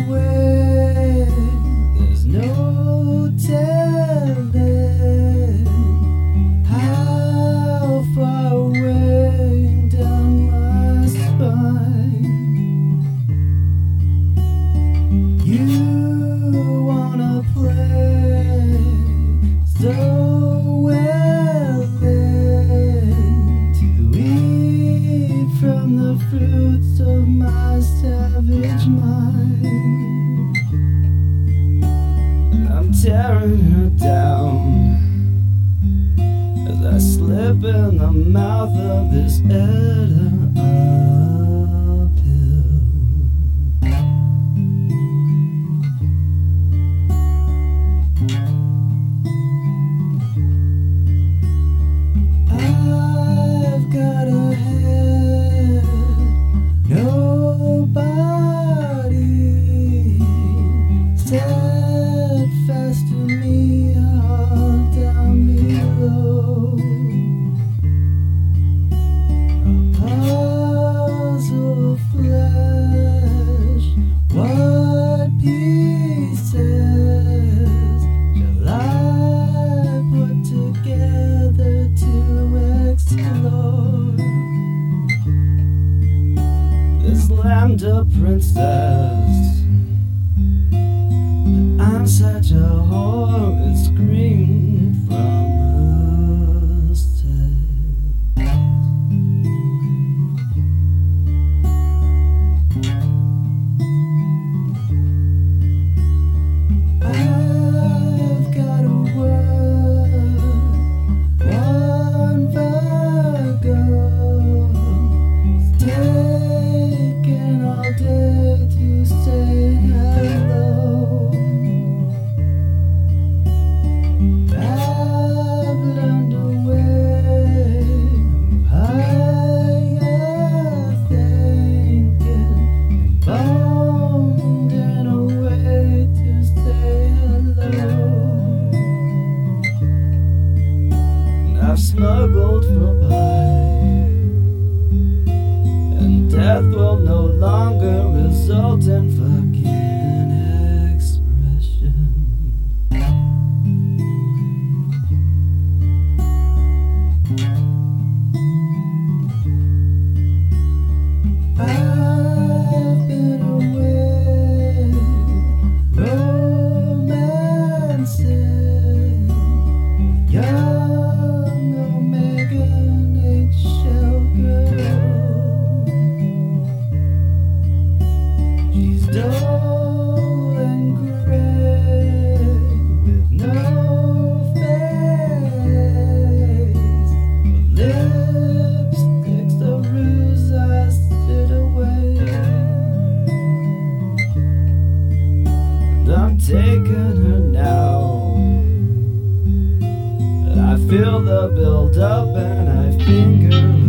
away. There's no telling how far away down my spine. You wanna play so willing to eat from the fruits of my savage mind. I'm tearing her down as I slip in the mouth of this I've got a head, nobody set fast to me all down below. A puzzle of flesh, what pieces shall I put together to explore this land of princess? I'm such a whore, it screamed from her set. I've got a word, one Virgo. It's taken all day to say hello. I've learned a way of higher thinking, bound in a way to say hello. And I've smuggled for pie, and death will no longer result in fucking expression. I've been away, romancing, young Omegan eggshell girl. She's dull and gray with no face. Her lipstick's a ruse, I spit away. And I'm taking her now, and I feel the build up and I finger